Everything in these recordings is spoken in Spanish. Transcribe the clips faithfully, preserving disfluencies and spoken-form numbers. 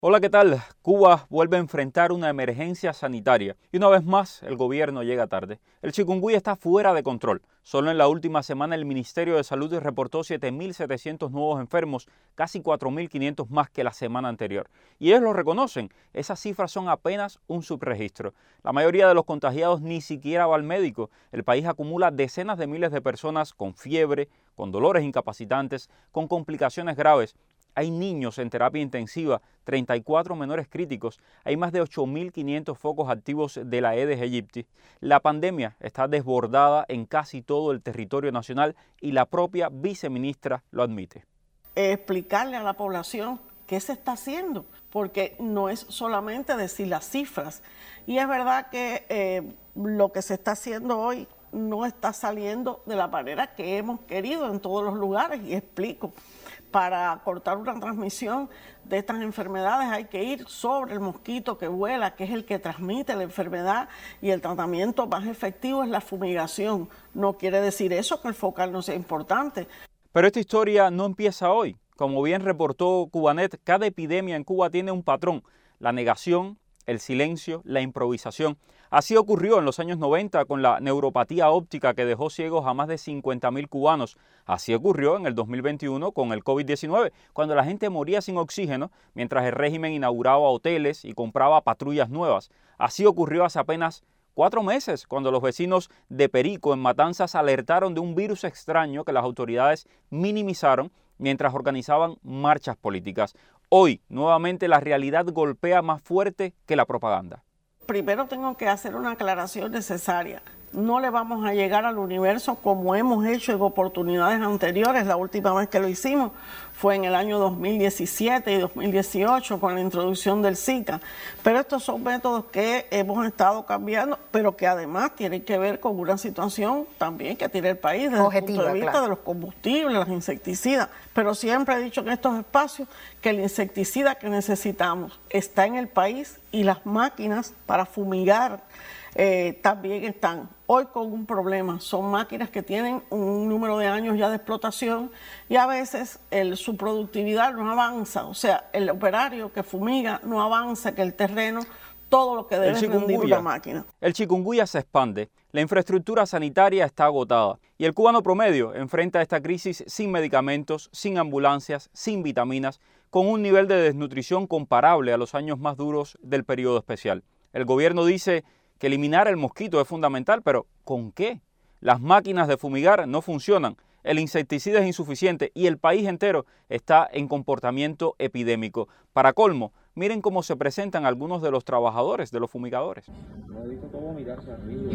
Hola, ¿qué tal? Cuba vuelve a enfrentar una emergencia sanitaria y una vez más el gobierno llega tarde. El chikungunya está fuera de control. Solo en la última semana el Ministerio de Salud reportó siete mil setecientos nuevos enfermos, casi cuatro mil quinientos más que la semana anterior. Y ellos lo reconocen, esas cifras son apenas un subregistro. La mayoría de los contagiados ni siquiera va al médico. El país acumula decenas de miles de personas con fiebre, con dolores incapacitantes, con complicaciones graves. Hay niños en terapia intensiva, treinta y cuatro menores críticos, hay más de ocho mil quinientos focos activos de la Aedes aegypti. La pandemia está desbordada en casi todo el territorio nacional y la propia viceministra lo admite. Explicarle a la población qué se está haciendo, porque no es solamente decir las cifras. Y es verdad que eh, lo que se está haciendo hoy no está saliendo de la manera que hemos querido en todos los lugares, y explico. Para cortar una transmisión de estas enfermedades hay que ir sobre el mosquito que vuela, que es el que transmite la enfermedad, y el tratamiento más efectivo es la fumigación. No quiere decir eso que el focal no sea importante. Pero esta historia no empieza hoy. Como bien reportó Cubanet, cada epidemia en Cuba tiene un patrón: la negación, el silencio, la improvisación. Así ocurrió en los años noventa con la neuropatía óptica que dejó ciegos a más de cincuenta mil cubanos. Así ocurrió en el dos mil veintiuno con el COVID diecinueve, cuando la gente moría sin oxígeno mientras el régimen inauguraba hoteles y compraba patrullas nuevas. Así ocurrió hace apenas cuatro meses cuando los vecinos de Perico en Matanzas alertaron de un virus extraño que las autoridades minimizaron mientras organizaban marchas políticas. Hoy, nuevamente, la realidad golpea más fuerte que la propaganda. Primero tengo que hacer una aclaración necesaria. No le vamos a llegar al universo como hemos hecho en oportunidades anteriores. La última vez que lo hicimos fue en el año dos mil diecisiete y dos mil dieciocho con la introducción del Zika. Pero estos son métodos que hemos estado cambiando, pero que además tienen que ver con una situación también que tiene el país desde Objetiva, el punto de vista claro. de los combustibles, los insecticidas. Pero siempre he dicho en estos espacios que el insecticida que necesitamos está en el país, y las máquinas para fumigar Eh, también están hoy con un problema. Son máquinas que tienen un número de años ya de explotación, y a veces el, su productividad no avanza. O sea, el operario que fumiga no avanza, que el terreno, todo lo que debe rendir una máquina. El chikungunya se expande, la infraestructura sanitaria está agotada y el cubano promedio enfrenta esta crisis sin medicamentos, sin ambulancias, sin vitaminas, con un nivel de desnutrición comparable a los años más duros del periodo especial. El gobierno dice que eliminar el mosquito es fundamental, pero ¿con qué? Las máquinas de fumigar no funcionan, el insecticida es insuficiente y el país entero está en comportamiento epidémico. Para colmo, miren cómo se presentan algunos de los trabajadores de los fumigadores. No he visto cómo mirarse arriba.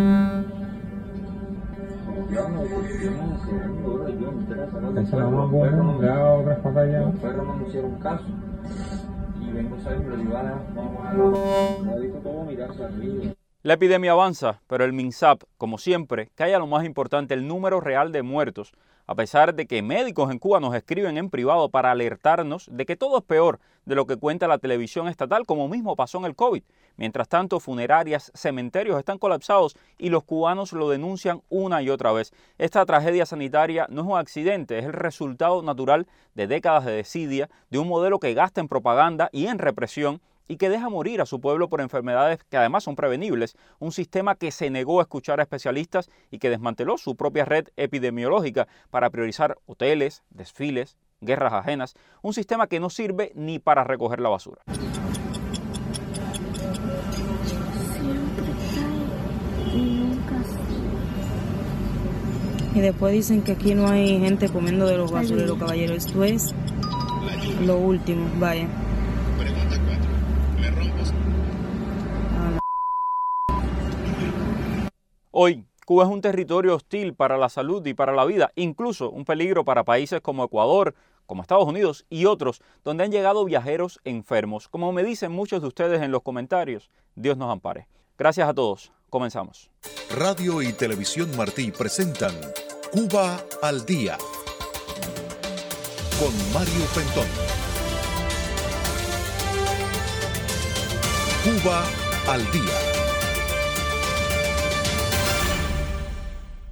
Yo no, yo no sé, yo yo no quiero sacar de perro. Los perros no me hicieron caso. Y vengo a salir, pero digo, vamos a no he visto cómo mirarse arriba. La epidemia avanza, pero el MINSAP, como siempre, calla lo más importante, el número real de muertos, a pesar de que médicos en Cuba nos escriben en privado para alertarnos de que todo es peor de lo que cuenta la televisión estatal, como mismo pasó en el COVID. Mientras tanto, funerarias, cementerios están colapsados y los cubanos lo denuncian una y otra vez. Esta tragedia sanitaria no es un accidente, es el resultado natural de décadas de desidia, de un modelo que gasta en propaganda y en represión, y que deja morir a su pueblo por enfermedades que además son prevenibles, un sistema que se negó a escuchar a especialistas y que desmanteló su propia red epidemiológica para priorizar hoteles, desfiles, guerras ajenas, un sistema que no sirve ni para recoger la basura. Y después dicen que aquí no hay gente comiendo de los basureros, caballeros. Esto es lo último, vaya. Hoy, Cuba es un territorio hostil para la salud y para la vida, incluso un peligro para países como Ecuador, como Estados Unidos y otros, donde han llegado viajeros enfermos. Como me dicen muchos de ustedes en los comentarios, Dios nos ampare. Gracias a todos. Comenzamos. Radio y Televisión Martí presentan Cuba al Día con Mario Pentón. Cuba al Día.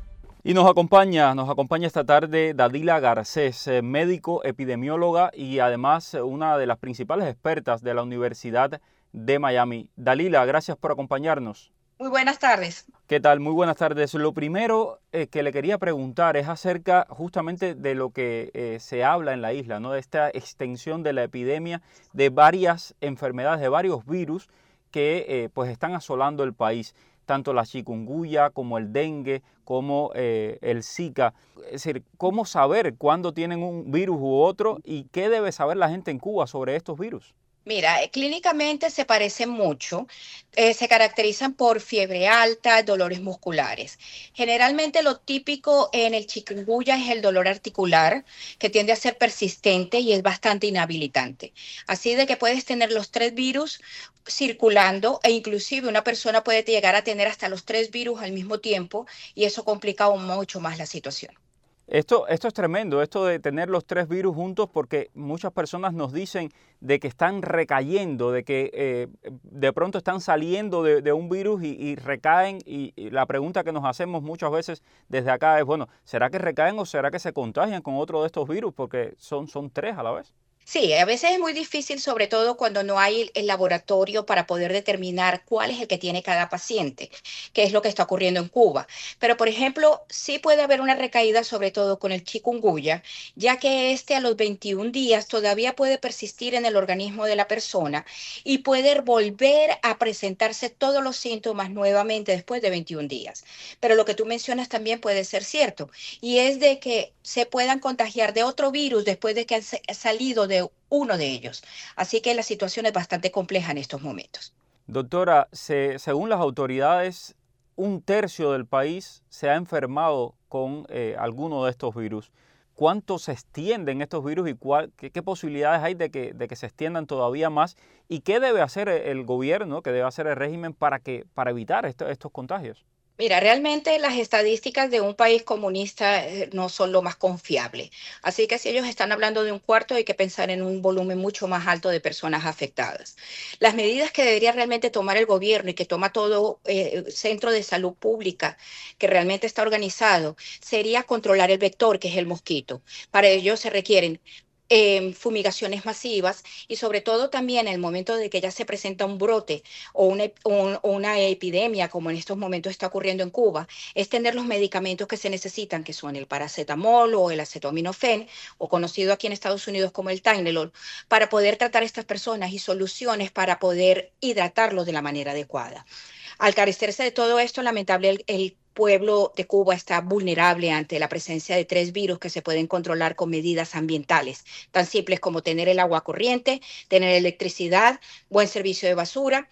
Y nos acompaña, nos acompaña esta tarde Dalila Garcés, médico, epidemióloga y además una de las principales expertas de la Universidad de Miami. Dalila, gracias por acompañarnos. Muy buenas tardes. ¿Qué tal? Muy buenas tardes. Lo primero eh, que le quería preguntar es acerca justamente de lo que eh, se habla en la isla, ¿no? De esta extensión de la epidemia de varias enfermedades, de varios virus que eh, pues están asolando el país. Tanto la chikungunya como el dengue, como eh, el Zika. Es decir, ¿cómo saber cuándo tienen un virus u otro y qué debe saber la gente en Cuba sobre estos virus? Mira, clínicamente se parecen mucho, eh, se caracterizan por fiebre alta, dolores musculares. Generalmente lo típico en el chikungunya es el dolor articular, que tiende a ser persistente y es bastante inhabilitante. Así de que puedes tener los tres virus circulando e inclusive una persona puede llegar a tener hasta los tres virus al mismo tiempo y eso complica aún mucho más la situación. Esto, esto es tremendo, esto de tener los tres virus juntos, porque muchas personas nos dicen de que están recayendo, de que eh, de pronto están saliendo de, de un virus y, y recaen. Y, y la pregunta que nos hacemos muchas veces desde acá es, bueno, ¿será que recaen o será que se contagian con otro de estos virus? Porque son, son tres a la vez. Sí, a veces es muy difícil, sobre todo cuando no hay el laboratorio para poder determinar cuál es el que tiene cada paciente, que es lo que está ocurriendo en Cuba. Pero, por ejemplo, sí puede haber una recaída, sobre todo con el chikungunya, ya que este a los veintiún días todavía puede persistir en el organismo de la persona y puede volver a presentarse todos los síntomas nuevamente después de veintiún días. Pero lo que tú mencionas también puede ser cierto, y es de que se puedan contagiar de otro virus después de que han salido de de uno de ellos. Así que la situación es bastante compleja en estos momentos. Doctora, se, según las autoridades, un tercio del país se ha enfermado con eh, alguno de estos virus. ¿Cuánto se extienden estos virus y cuál, qué, qué posibilidades hay de que, de que se extiendan todavía más? ¿Y qué debe hacer el gobierno, qué debe hacer el régimen para, que, para evitar esto, estos contagios? Mira, realmente las estadísticas de un país comunista eh, no son lo más confiable. Así que si ellos están hablando de un cuarto, hay que pensar en un volumen mucho más alto de personas afectadas. Las medidas que debería realmente tomar el gobierno y que toma todo eh, centro de salud pública que realmente está organizado, sería controlar el vector, que es el mosquito. Para ello se requieren Eh, fumigaciones masivas y sobre todo también en el momento de que ya se presenta un brote o una, un, una epidemia como en estos momentos está ocurriendo en Cuba, es tener los medicamentos que se necesitan, que son el paracetamol o el acetaminofén, o conocido aquí en Estados Unidos como el Tylenol, para poder tratar a estas personas y soluciones para poder hidratarlos de la manera adecuada. Al carecerse de todo esto, lamentable el, el pueblo de Cuba está vulnerable ante la presencia de tres virus que se pueden controlar con medidas ambientales, tan simples como tener el agua corriente, tener electricidad, buen servicio de basura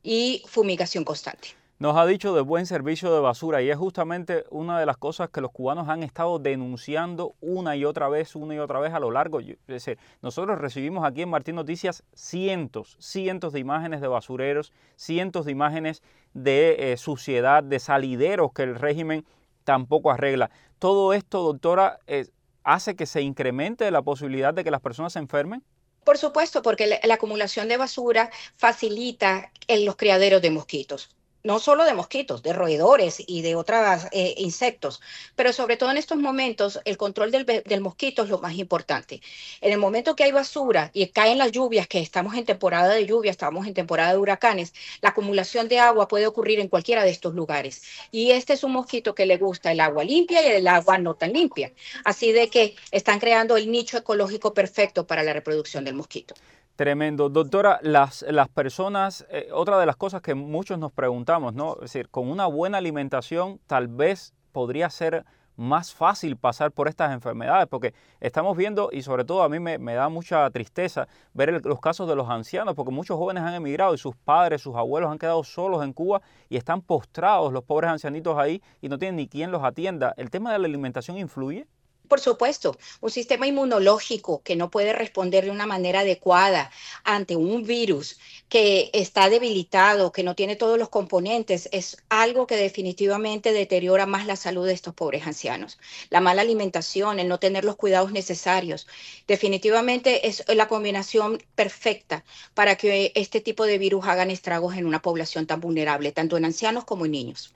y fumigación constante. Nos ha dicho de buen servicio de basura y es justamente una de las cosas que los cubanos han estado denunciando una y otra vez, una y otra vez a lo largo. Es decir, nosotros recibimos aquí en Martín Noticias cientos, cientos de imágenes de basureros, cientos de imágenes de eh, suciedad, de salideros que el régimen tampoco arregla. Todo esto, doctora, eh, hace que se incremente la posibilidad de que las personas se enfermen. Por supuesto, porque la, la acumulación de basura facilita en los criaderos de mosquitos. No solo de mosquitos, de roedores y de otros eh, insectos, pero sobre todo en estos momentos el control del, del mosquito es lo más importante. En el momento que hay basura y caen las lluvias, que estamos en temporada de lluvia, estamos en temporada de huracanes, la acumulación de agua puede ocurrir en cualquiera de estos lugares. Y este es un mosquito que le gusta el agua limpia y el agua no tan limpia. Así de que están creando el nicho ecológico perfecto para la reproducción del mosquito. Tremendo. Doctora, las, las personas, eh, otra de las cosas que muchos nos preguntamos, ¿no? Es decir, con una buena alimentación tal vez podría ser más fácil pasar por estas enfermedades, porque estamos viendo, y sobre todo a mí me, me da mucha tristeza ver el, los casos de los ancianos, porque muchos jóvenes han emigrado y sus padres, sus abuelos han quedado solos en Cuba y están postrados los pobres ancianitos ahí y no tienen ni quien los atienda. ¿El tema de la alimentación influye? Por supuesto, un sistema inmunológico que no puede responder de una manera adecuada ante un virus que está debilitado, que no tiene todos los componentes, es algo que definitivamente deteriora más la salud de estos pobres ancianos. La mala alimentación, el no tener los cuidados necesarios, definitivamente es la combinación perfecta para que este tipo de virus hagan estragos en una población tan vulnerable, tanto en ancianos como en niños.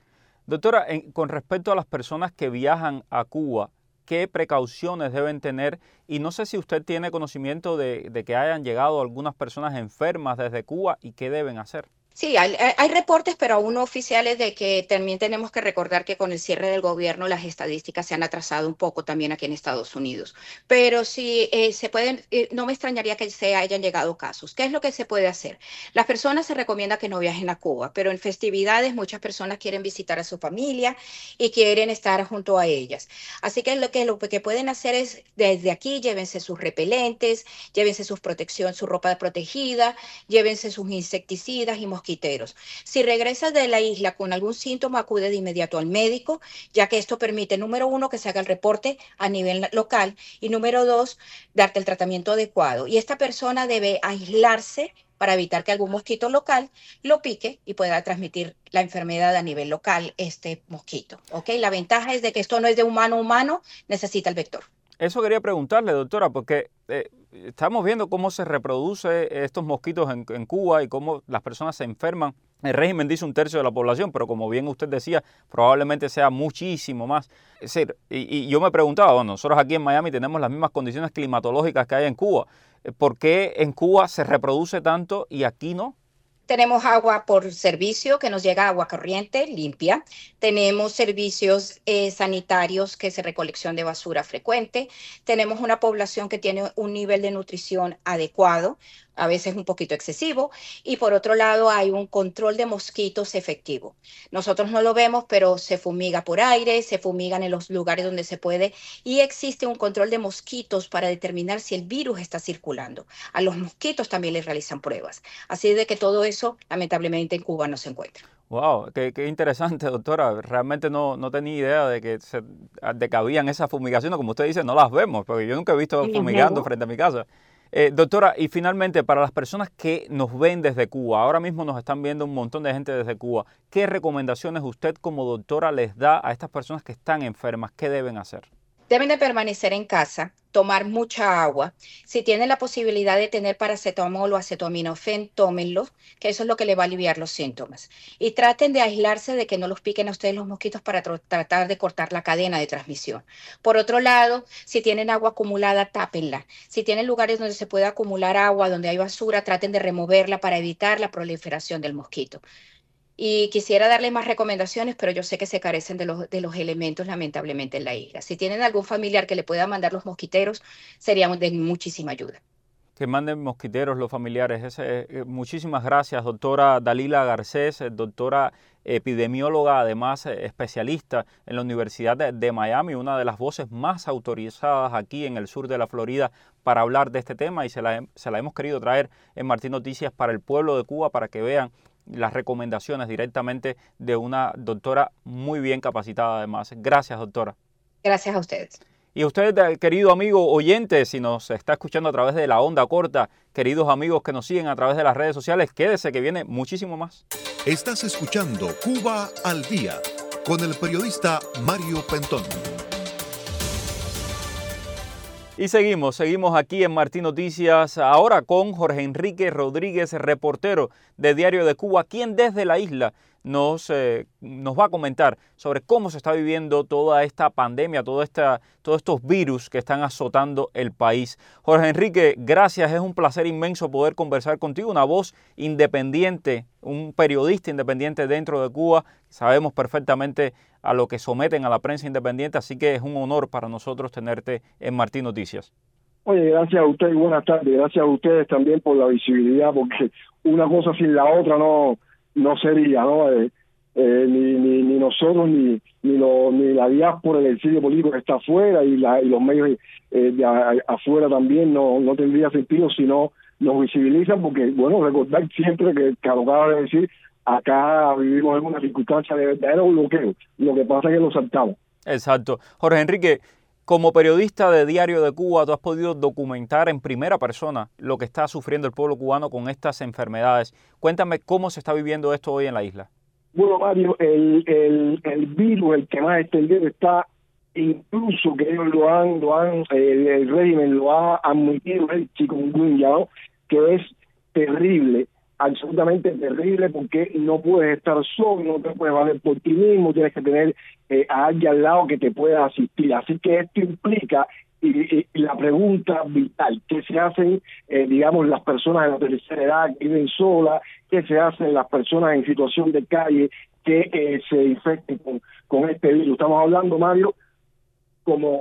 Doctora, en, con respecto a las personas que viajan a Cuba, ¿qué precauciones deben tener? Y no sé si usted tiene conocimiento de, de que hayan llegado algunas personas enfermas desde Cuba y qué deben hacer. Sí, hay, hay reportes, pero aún no oficiales, de que también tenemos que recordar que con el cierre del gobierno las estadísticas se han atrasado un poco también aquí en Estados Unidos. Pero sí, eh, se pueden, eh, no me extrañaría que se hayan llegado casos. ¿Qué es lo que se puede hacer? Las personas se recomienda que no viajen a Cuba, pero en festividades muchas personas quieren visitar a su familia y quieren estar junto a ellas. Así que lo que, lo que pueden hacer es, desde aquí, llévense sus repelentes, llévense su protección, su ropa protegida, llévense sus insecticidas y mosquitos. Si regresas de la isla con algún síntoma, acude de inmediato al médico, ya que esto permite, número uno, que se haga el reporte a nivel local y número dos, darte el tratamiento adecuado. Y esta persona debe aislarse para evitar que algún mosquito local lo pique y pueda transmitir la enfermedad a nivel local, este mosquito. ¿Okay? La ventaja es de que esto no es de humano a humano, necesita el vector. Eso quería preguntarle, doctora, porque eh, estamos viendo cómo se reproduce estos mosquitos en, en Cuba y cómo las personas se enferman. El régimen dice un tercio de la población, pero como bien usted decía, probablemente sea muchísimo más. Es decir, y, y yo me preguntaba, bueno, nosotros aquí en Miami tenemos las mismas condiciones climatológicas que hay en Cuba. ¿Por qué en Cuba se reproduce tanto y aquí no? Tenemos agua por servicio, que nos llega agua corriente, limpia. Tenemos servicios eh, sanitarios, que es recolección de basura frecuente. Tenemos una población que tiene un nivel de nutrición adecuado, a veces un poquito excesivo. Y por otro lado, hay un control de mosquitos efectivo. Nosotros no lo vemos, pero se fumiga por aire, se fumigan en los lugares donde se puede. Y existe un control de mosquitos para determinar si el virus está circulando. A los mosquitos también les realizan pruebas. Así de que todo eso Eso, lamentablemente, en Cuba no se encuentra. Wow, qué, qué interesante, doctora. Realmente no, no tenía idea de que, se, de que habían esas fumigaciones. Como usted dice, no las vemos, porque yo nunca he visto fumigando frente a mi casa. Eh, doctora, y finalmente, para las personas que nos ven desde Cuba, ahora mismo nos están viendo un montón de gente desde Cuba, ¿qué recomendaciones usted como doctora les da a estas personas que están enfermas? ¿Qué deben hacer? Deben de permanecer en casa, tomar mucha agua. Si tienen la posibilidad de tener paracetamol o acetaminofén, tómenlo, que eso es lo que le va a aliviar los síntomas. Y traten de aislarse de que no los piquen a ustedes los mosquitos para tr- tratar de cortar la cadena de transmisión. Por otro lado, si tienen agua acumulada, tápenla. Si tienen lugares donde se puede acumular agua, donde hay basura, traten de removerla para evitar la proliferación del mosquito. Y quisiera darle más recomendaciones, pero yo sé que se carecen de los, de los elementos, lamentablemente, en la isla. Si tienen algún familiar que le pueda mandar los mosquiteros, sería de muchísima ayuda. Que manden mosquiteros los familiares. Ese, eh, muchísimas gracias, doctora Dalila Garcés, eh, doctora epidemióloga, además eh, especialista en la Universidad de, de Miami, una de las voces más autorizadas aquí en el sur de la Florida para hablar de este tema, y se la, se la hemos querido traer en Martín Noticias para el pueblo de Cuba, para que vean las recomendaciones directamente de una doctora muy bien capacitada además. Gracias, doctora. Gracias a ustedes. Y usted, querido amigo oyente, si nos está escuchando a través de la onda corta, queridos amigos que nos siguen a través de las redes sociales, quédese que viene muchísimo más. Estás escuchando Cuba al Día con el periodista Mario Pentón. Y seguimos, seguimos aquí en Martín Noticias, ahora con Jorge Enrique Rodríguez, reportero de Diario de Cuba, quien desde la isla nos, eh, nos va a comentar sobre cómo se está viviendo toda esta pandemia, toda esta, todos estos virus que están azotando el país. Jorge Enrique, gracias, es un placer inmenso poder conversar contigo, una voz independiente, un periodista independiente dentro de Cuba. Sabemos perfectamente a lo que someten a la prensa independiente, así que es un honor para nosotros tenerte en Martín Noticias. Oye, gracias a ustedes y buenas tardes. Gracias a ustedes también por la visibilidad, porque una cosa sin la otra no no sería, ¿no? Eh, eh, ni, ni ni nosotros, ni ni, lo, ni la diáspora, el exilio político que está afuera y, la, y los medios eh, de a, afuera también no, no tendría sentido si no nos visibilizan, porque, bueno, recordar siempre que, que lo acaba de decir, acá vivimos en una circunstancia de verdadero bloqueo. Lo que pasa es que lo saltamos. Exacto. Jorge Enrique, como periodista de Diario de Cuba, tú has podido documentar en primera persona lo que está sufriendo el pueblo cubano con estas enfermedades. Cuéntame cómo se está viviendo esto hoy en la isla. Bueno, Mario, el, el, el virus, el que más extendido está, incluso que ellos lo han, lo han el, el régimen lo ha admitido, el chikungunya, ¿no? Que es terrible. absolutamente terrible, porque no puedes estar solo, no te puedes valer por ti mismo, tienes que tener eh, a alguien al lado que te pueda asistir. Así que esto implica y, y, y la pregunta vital, ¿qué se hacen, eh, digamos, las personas de la tercera edad que viven solas? ¿Qué se hacen las personas en situación de calle que eh, se infecten con, con este virus? Estamos hablando, Mario, como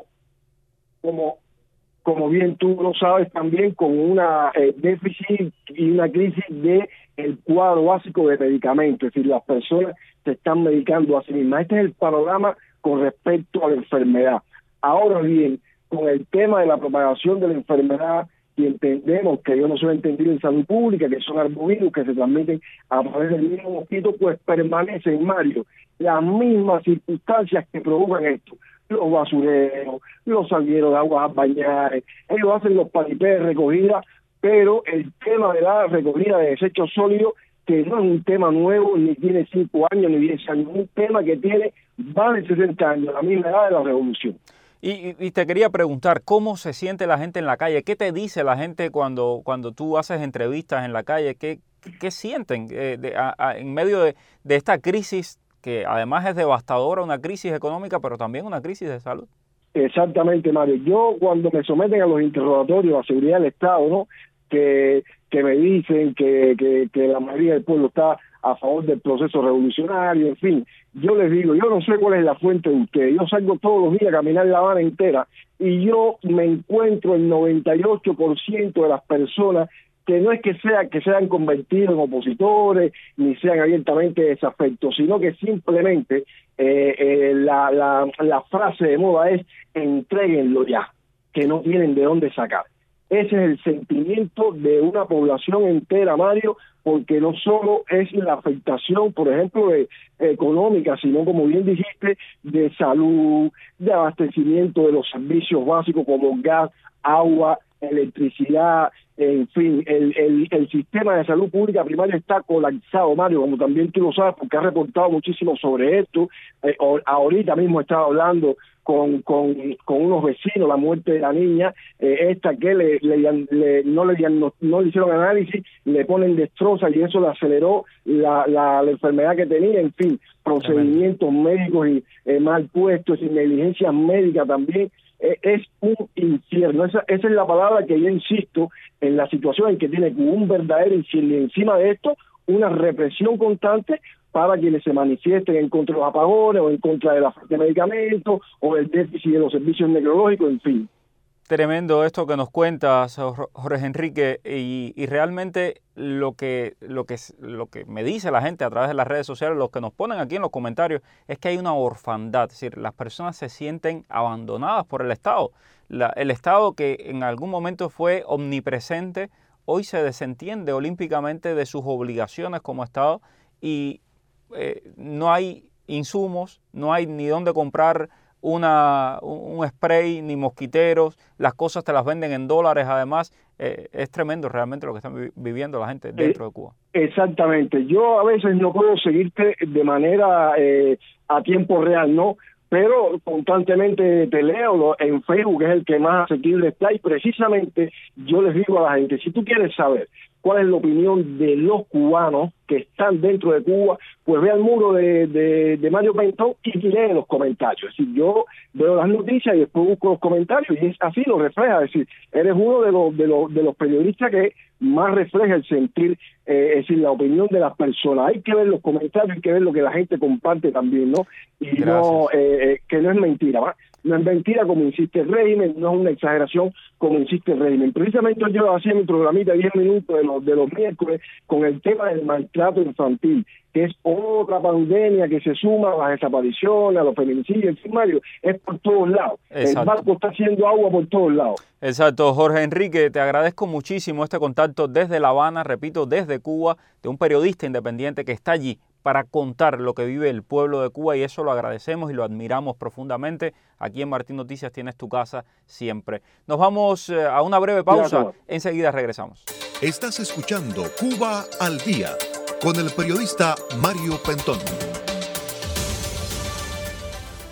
como como bien tú lo sabes, también con una eh, déficit y una crisis de el cuadro básico de medicamentos, es decir, las personas se están medicando a sí mismas. Este es el panorama con respecto a la enfermedad. Ahora bien, con el tema de la propagación de la enfermedad, y entendemos que yo no soy entendido en salud pública, que son arbovirus que se transmiten a través del mismo mosquito, pues permanecen, Mario, las mismas circunstancias que provocan esto. Los basureros, los salgueros de aguas a bañar, ellos hacen los paripés de recogida, pero el tema de la recogida de desechos sólidos, que no es un tema nuevo, ni tiene cinco años, ni diez años, un tema que tiene más de sesenta años, la misma edad de la revolución. Y, y te quería preguntar, ¿cómo se siente la gente en la calle? ¿Qué te dice la gente cuando, cuando tú haces entrevistas en la calle? ¿Qué, qué sienten eh, de, a, a, en medio de, de esta crisis que además es devastadora, una crisis económica, pero también una crisis de salud? Exactamente, Mario. Yo cuando me someten a los interrogatorios a seguridad del Estado, ¿no?, que, que me dicen que, que, que la mayoría del pueblo está a favor del proceso revolucionario, en fin, yo les digo, yo no sé cuál es la fuente de ustedes, yo salgo todos los días a caminar La Habana entera y yo me encuentro el noventa y ocho por ciento de las personas que no es que sea que sean convertidos en opositores ni sean abiertamente desafectos, sino que simplemente eh, eh, la, la, la frase de moda es entréguenlo ya, que no tienen de dónde sacar. Ese es el sentimiento de una población entera, Mario, porque no solo es la afectación, por ejemplo, de, económica, sino, como bien dijiste, de salud, de abastecimiento de los servicios básicos como gas, agua, electricidad, en fin, el, el, el sistema de salud pública primaria está colapsado, Mario, como también tú lo sabes, porque has reportado muchísimo sobre esto. Eh, ahorita mismo estaba hablando con, con, con unos vecinos, la muerte de la niña, eh, esta que le, le, le, no, le, no, no le hicieron análisis, le ponen destroza y eso le aceleró la, la, la enfermedad que tenía, en fin, procedimientos médicos y eh, mal puestos y negligencia médica también. Eh, es un infierno, esa, esa es la palabra que yo insisto en la situación en que tiene un verdadero infierno y encima de esto una represión constante para quienes se manifiesten en contra de los apagones o en contra de la falta de medicamentos o del déficit de los servicios neurológicos, en fin. Tremendo esto que nos cuentas, Jorge Enrique, y, y realmente lo que, lo, que, lo que me dice la gente a través de las redes sociales, lo que nos ponen aquí en los comentarios, es que hay una orfandad, es decir, las personas se sienten abandonadas por el Estado. La, el Estado que en algún momento fue omnipresente, hoy se desentiende olímpicamente de sus obligaciones como Estado y eh, no hay insumos, no hay ni dónde comprar Una, un spray, ni mosquiteros, las cosas te las venden en dólares, además, eh, es tremendo realmente lo que están vi viviendo la gente dentro de Cuba. Exactamente, yo a veces no puedo seguirte de manera eh, a tiempo real, ¿no? Pero constantemente te leo en Facebook, que es el que más asequible está, y precisamente yo les digo a la gente, si tú quieres saber cuál es la opinión de los cubanos que están dentro de Cuba, pues ve al muro de, de, de Mario Pentón y lee los comentarios. Es decir, yo veo las noticias y después busco los comentarios y es así, lo refleja. Es decir, eres uno de los, de los, de los periodistas que más refleja el sentir, eh, es decir, la opinión de las personas. Hay que ver los comentarios, hay que ver lo que la gente comparte también, ¿no? Y Gracias. no eh, eh, que no es mentira, ¿va? No es mentira como insiste el régimen, no es una exageración como insiste el régimen. Precisamente yo hacía mi programita diez minutos de los, de los miércoles con el tema del maltrato infantil, que es otra pandemia que se suma a las desapariciones, a los feminicidios, en fin, Mario, es por todos lados. Exacto. El barco está haciendo agua por todos lados. Exacto, Jorge Enrique, te agradezco muchísimo este contacto desde La Habana, repito, desde Cuba, de un periodista independiente que está allí para contar lo que vive el pueblo de Cuba y eso lo agradecemos y lo admiramos profundamente. Aquí en Martín Noticias tienes tu casa siempre. Nos vamos a una breve pausa, enseguida regresamos. Estás escuchando Cuba al Día con el periodista Mario Pentón.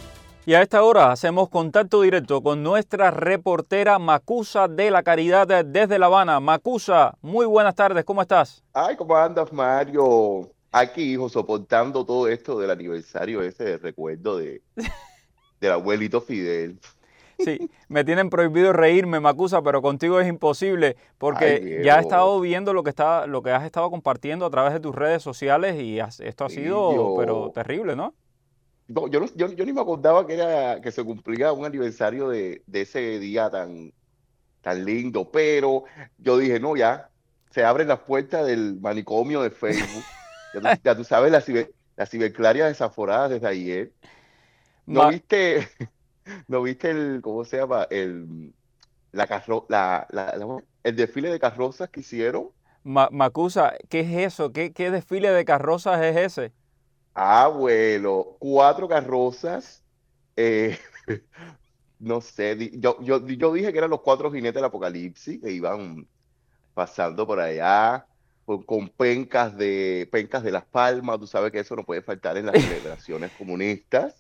Y a esta hora hacemos contacto directo con nuestra reportera Macusa de la Caridad desde La Habana. Macusa, muy buenas tardes, ¿cómo estás? Ay, ¿cómo andas, Mario? Aquí, hijo, soportando todo esto del aniversario ese de recuerdo de, del abuelito Fidel. Sí, me tienen prohibido reírme, Macusa, pero contigo es imposible porque Ay, ya he estado viendo lo que está, lo que has estado compartiendo a través de tus redes sociales y has, esto ha sido, Yo- pero terrible, ¿no? No, yo, no- yo, yo ni me acordaba que era que se cumplía un aniversario de, de ese día tan, tan lindo, pero yo dije, no, ya, se abren las puertas del manicomio de Facebook. Ya tú, ya tú sabes, las ciber, las ciberclarias desaforadas desde ayer. ¿No Ma- viste, no viste el, ¿cómo se llama? El, la carro, la, la- la- el desfile de carrozas que hicieron. Ma- Macusa, ¿qué es eso? ¿Qué, qué desfile de carrozas es ese? Ah, abuelo, cuatro carrozas. eh, no sé, di- yo, yo, yo dije que eran los cuatro jinetes del apocalipsis que iban pasando por allá con, con pencas de, pencas de Las Palmas. Tú sabes que eso no puede faltar en las celebraciones comunistas.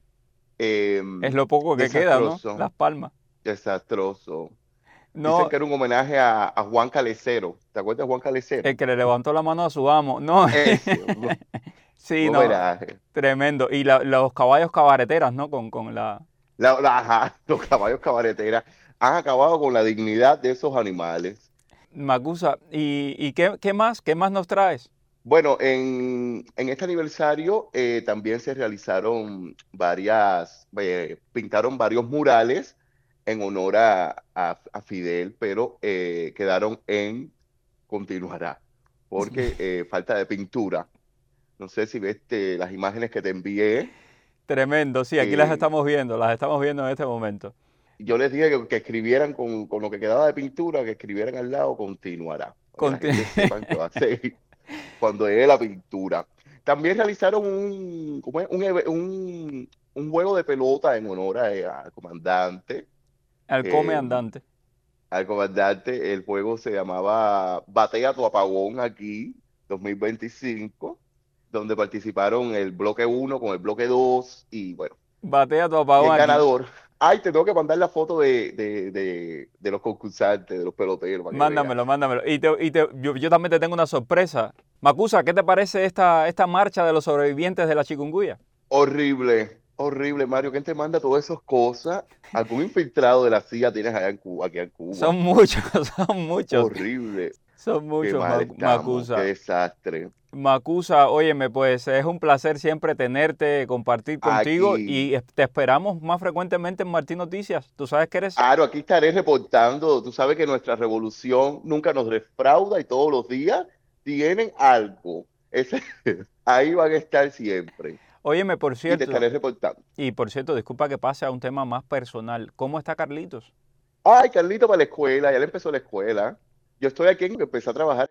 Eh, Es lo poco que queda, ¿no? desastroso, Las Palmas. desastroso. Dicen No, que era un homenaje a, a Juan Calecero. ¿Te acuerdas de Juan Calecero? el que le levantó la mano a su amo. No, Ese, un, sí, un no, homenaje. tremendo. Y la- los caballos cabareteras, ¿no? Con, con la... La- la- ajá, los caballos cabareteras han acabado con la dignidad de esos animales. Macusa, ¿y, y qué, qué más? ¿Qué más nos traes? Bueno, en, en este aniversario eh, también se realizaron varias, eh, pintaron varios murales en honor a, a- a Fidel, pero eh, quedaron en continuará, porque eh, falta de pintura. No sé si ves eh, las imágenes que te envié. Tremendo, sí, aquí las eh, estamos viendo, las estamos viendo en este momento. Yo les dije que, que escribieran con, con lo que quedaba de pintura, que escribieran al lado continuará, para que la Conti- gente sepan que va a seguir cuando llegue la pintura. También realizaron un, ¿cómo es? Un, eve- un, un juego de pelota en honor a- al comandante. Al come eh, andante. al comandante, el juego se llamaba Batea tu apagón aquí, dos mil veinticinco, donde participaron el bloque uno con el bloque dos y bueno, Batea tu y apagón el aquí. ganador. Ay, te tengo que mandar la foto de, de, de, de los concursantes, de los peloteros, para que veas. Mándamelo, mándamelo. Y, te- y te- yo, yo también te tengo una sorpresa. Macusa, ¿qué te parece esta, esta marcha de los sobrevivientes de la chikungunya? Horrible, horrible, Mario. ¿Quién te manda todas esas cosas? ¿Algún infiltrado de la C I A tienes allá en Cuba, aquí en Cuba? Son muchos, son muchos. Horrible. Son Qué muchos, mal Ma- estamos, Macusa. qué desastre. Macusa, óyeme, pues es un placer siempre tenerte, compartir contigo Aquí. y es- te esperamos más frecuentemente en Martín Noticias. Tú sabes que eres... Claro, aquí estaré reportando. Tú sabes que nuestra revolución nunca nos defrauda y todos los días tienen algo. Ese, ahí van a estar siempre. Óyeme, por Y te cierto, estaré reportando. y por cierto, disculpa que pase a un tema más personal. ¿Cómo está Carlitos? Ay, Carlito para la escuela, ya le empezó la escuela. Yo estoy aquí en que empecé a trabajar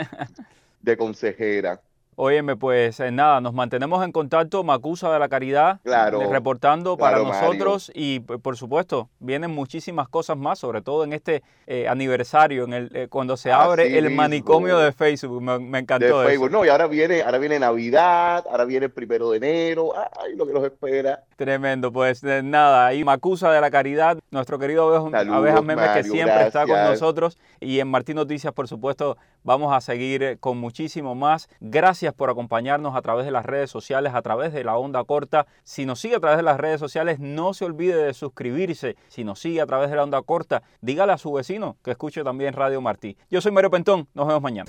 de consejera. Óyeme, pues eh, nada, nos mantenemos en contacto, Macusa de la Caridad, Claro, eh, reportando para claro, Mario. nosotros y p- por supuesto vienen muchísimas cosas más, sobre todo en este eh, aniversario, en el, eh, cuando se abre Así el mismo. manicomio de Facebook. Me, me De encantó eso. Facebook. No, y ahora viene, ahora viene Navidad, ahora viene el primero de enero. Ay, lo que nos espera. Tremendo, pues eh, nada, ahí Macusa de la Caridad, nuestro querido Abejo- Saludos, Abejas Memes que Mario, siempre está con gracias. nosotros y en Martín Noticias, por supuesto, vamos a seguir eh, con muchísimo más. Gracias por acompañarnos a través de las redes sociales, a través de la onda corta. Si nos sigue a través de las redes sociales, no se olvide de suscribirse. Si nos sigue a través de la onda corta, dígale a su vecino que escuche también Radio Martí. Yo soy Mario Pentón, nos vemos mañana.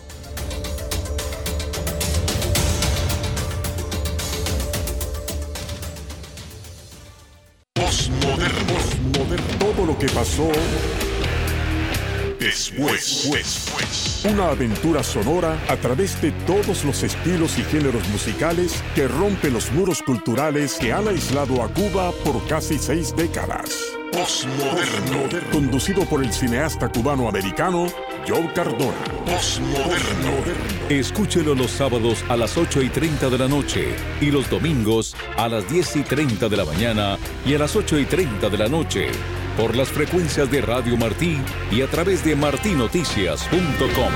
Postmoderno. Postmoderno. Todo lo que pasó después. Después. Una aventura sonora a través de todos los estilos y géneros musicales que rompen los muros culturales que han aislado a Cuba por casi seis décadas. Postmoderno. Conducido por el cineasta cubano-americano Joe Cardona. Postmoderno. Escúchelo los sábados a las ocho y treinta de la noche y los domingos a las diez y treinta de la mañana y a las ocho y treinta de la noche por las frecuencias de Radio Martí y a través de martí noticias punto com.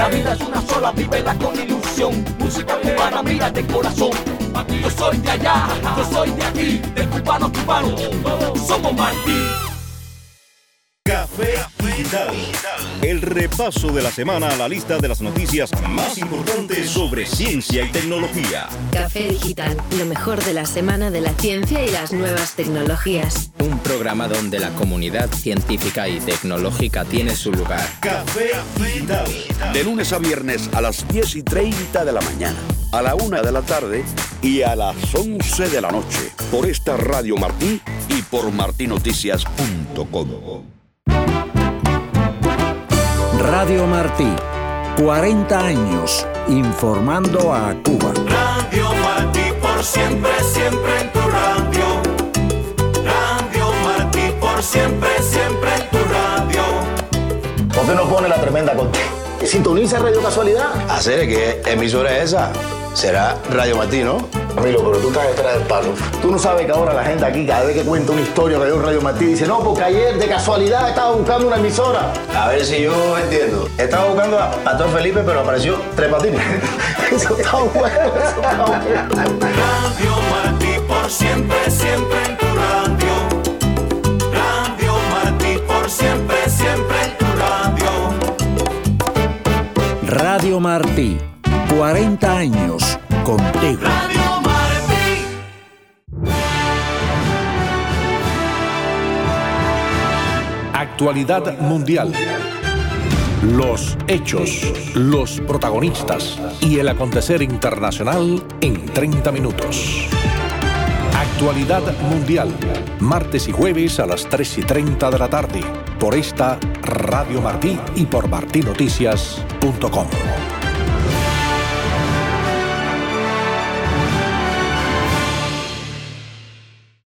La vida es una sola, vívela con ilusión. Música cubana, mira de corazón. Yo soy de allá, yo soy de aquí, de cubano a cubano, somos Martí. Café Digital. El repaso de la semana a la lista de las noticias más importantes sobre ciencia y tecnología. Café Digital, lo mejor de la semana de la ciencia y las nuevas tecnologías. Un programa donde la comunidad científica y tecnológica tiene su lugar. Café Digital. De lunes a viernes a las diez y treinta de la mañana, a la una de la tarde y a las once de la noche. Por esta Radio Martí y por martí noticias punto com. Radio Martí, cuarenta años informando a Cuba. Radio Martí por siempre, siempre en tu radio. Radio Martí por siempre, siempre en tu radio. ¿Por qué no pone la tremenda corte? ¿Sintoniza Radio Casualidad? Hacer que emisora es esa. Será Radio Martí, ¿no? Camilo, pero tú estás detrás del palo. Tú no sabes que ahora la gente aquí, cada vez que cuenta una historia que hay un Radio Martí, dice, no, porque ayer de casualidad estaba buscando una emisora. A ver si yo entiendo. Estaba buscando a Pastor Felipe, pero apareció Tres Patines. Eso está bueno, eso está bueno. Radio Martí por siempre, siempre en tu radio. Radio Martí por siempre, siempre en tu radio. Radio Martí, cuarenta años contigo. Radio Martí. Actualidad mundial. Los hechos, los protagonistas y el acontecer internacional en treinta minutos. Actualidad mundial. Martes y jueves a las tres y treinta de la tarde. Por esta Radio Martí y por martí noticias punto com.